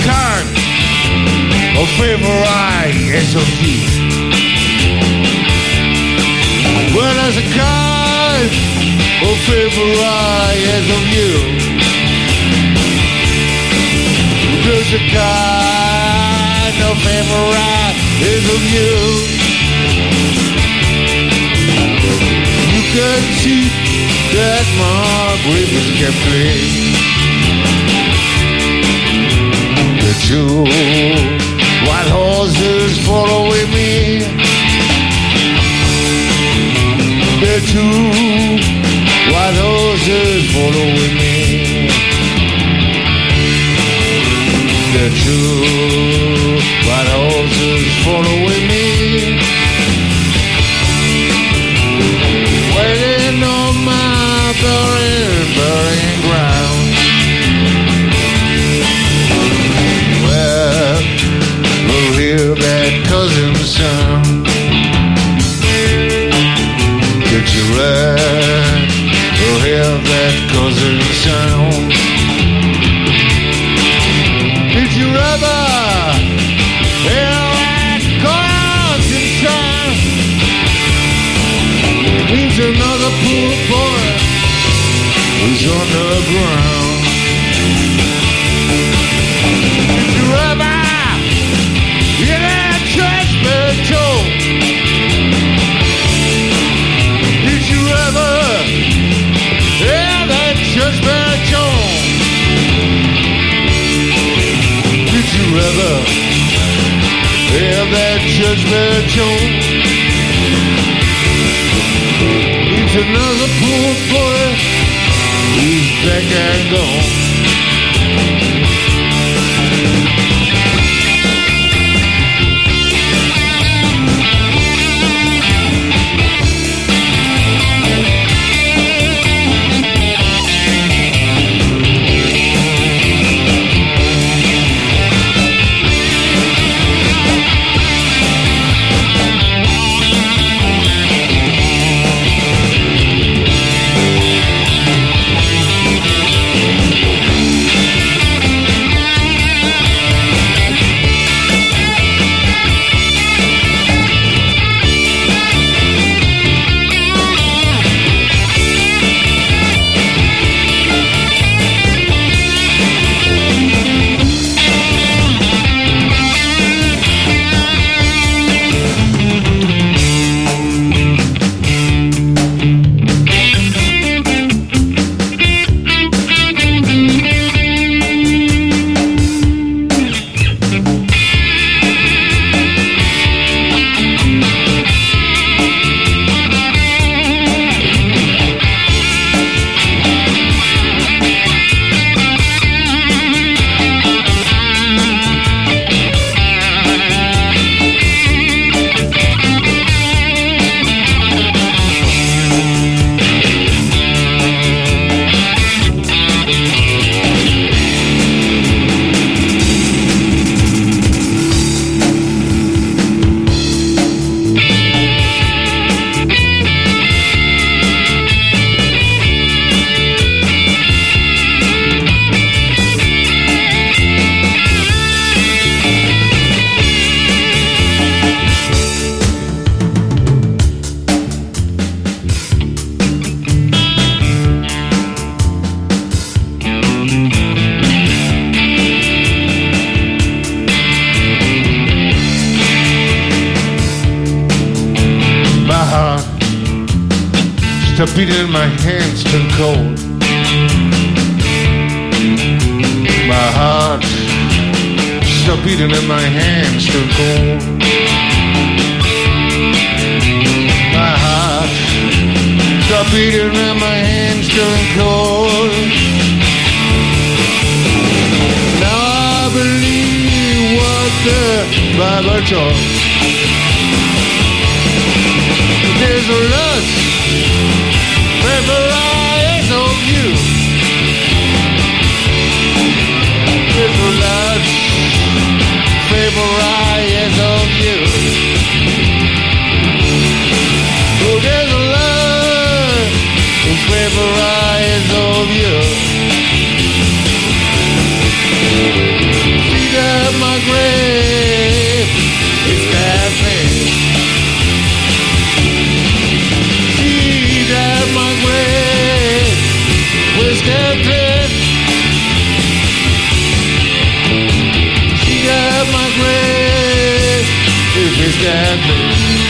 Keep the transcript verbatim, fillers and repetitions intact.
kind of favor I is of you. Well, there's a kind of favor I is of you. There's a kind of favor I is of you. You can see that my grave is kept clean. The two white horses following me. The two white horses following me. The two white horses following me. Waiting on my burying, burying ground. Well, we'll hear that cousin sound. Get you right, we'll hear that cousin sound. Did you ever hear that cousin sound? Means another poor boy who's on the ground. Did you ever hear that church bell toll? Did you ever hear that church bell toll? Did you ever hear that church bell toll? It's another poor boy who's back and gone. Stop beating, my hands turn cold. My heart, stop beating and my hands turn cold. My heart, stop beating and my hands turn cold. Now I believe what the Bible taught. There's a lust, favor eyes of you. There's a lust, favor eyes of you. Oh, there's a lust, favor eyes of you. See the cliff. She got my grave if it's that big.